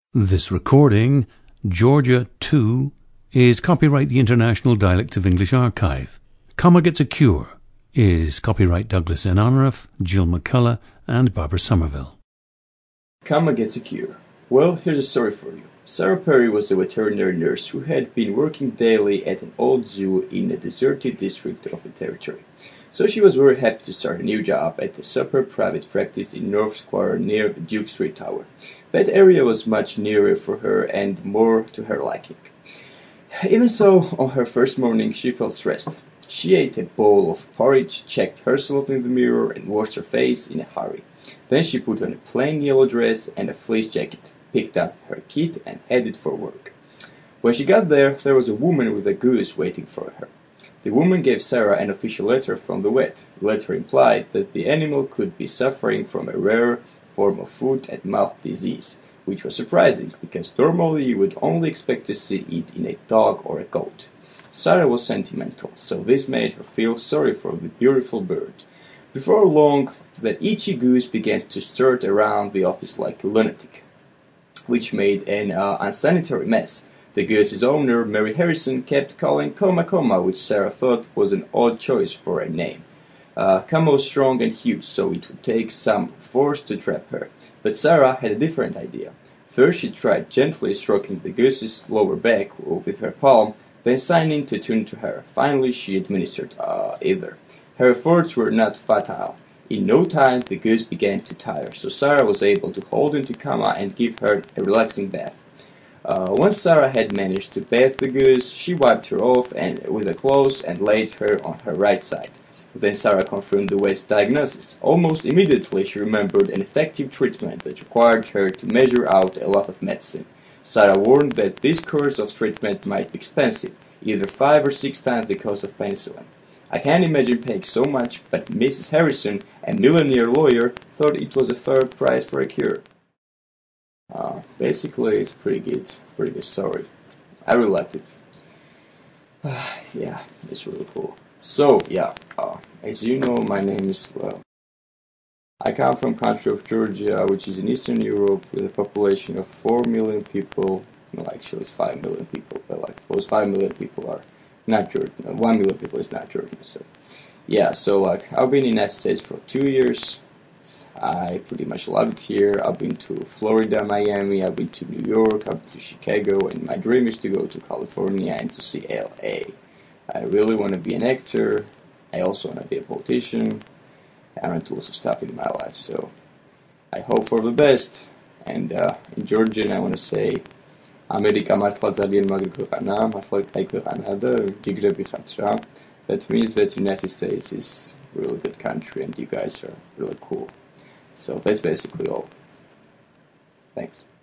This recording, Georgia 2, is copyright the International Dialects of English Archive. Comma Gets a Cure is copyright Douglas N. Onruff, Jill McCullough, and Barbara Somerville. Comma Gets a Cure. Well, here's a story for you. Sarah Perry was a veterinary nurse who had been working daily at an old zoo in a deserted district of the territory. So she was very happy to start a new job at a superb private practice in North Square near the Duke Street Tower. That area was much nearer for her and more to her liking. Even so, on her first morning she felt stressed. She ate a bowl of porridge, checked herself in the mirror, and washed her face in a hurry. Then she put on a plain yellow dress and a fleece jacket, picked up her kit, and headed for work. When she got there was a woman with a goose waiting for her. The woman gave Sarah an official letter from the vet. The letter implied that the animal could be suffering from a rare form of foot and mouth disease, which was surprising because normally you would only expect to see it in a dog or a goat. Sarah was sentimental, so this made her feel sorry for the beautiful bird. Before long, that itchy goose began to strut around the office like a lunatic, which made an unsanitary mess. The goose's owner, Mary Harrison, kept calling Coma, which Sarah thought was an odd choice for a name. Coma was strong and huge, so it would take some force to trap her. But Sarah had a different idea. First she tried gently stroking the goose's lower back with her palm, then signing to tune to her. Finally she administered either. Her efforts were not futile. In no time the goose began to tire, so Sarah was able to hold into Coma and give her a relaxing bath. Once Sarah had managed to bathe the goose, she wiped her off with the clothes and laid her on her right side. Then Sarah confirmed the vet's diagnosis. Almost immediately she remembered an effective treatment that required her to measure out a lot of medicine. Sarah warned that this course of treatment might be expensive, either 5 or 6 times the cost of penicillin. I can't imagine paying so much, but Mrs. Harrison, a millionaire lawyer, thought it was a fair price for a cure. Basically, it's pretty good story. I really liked it. Yeah, it's really cool. So, yeah, as you know, my name is, I come from country of Georgia, which is in Eastern Europe, with a population of 4 million people. No, actually it's 5 million people, but like those 5 million people are not Georgian. 1 million people is not Georgian. So, yeah, so like I've been in the United States for 2 years. I pretty much love it here. I've been to Florida, Miami, I've been to New York, I've been to Chicago, and my dream is to go to California and to see LA. I really want to be an actor. I also want to be a politician. I want to do lots of stuff in my life, so I hope for the best. And in Georgian I want to say America martla ძალიან მაგრი ქვეყანა, მართლა კაი ქვეყანა და ჯიგრები ხართ რა. That means that United States is a really good country and you guys are really cool. So that's basically all. Thanks.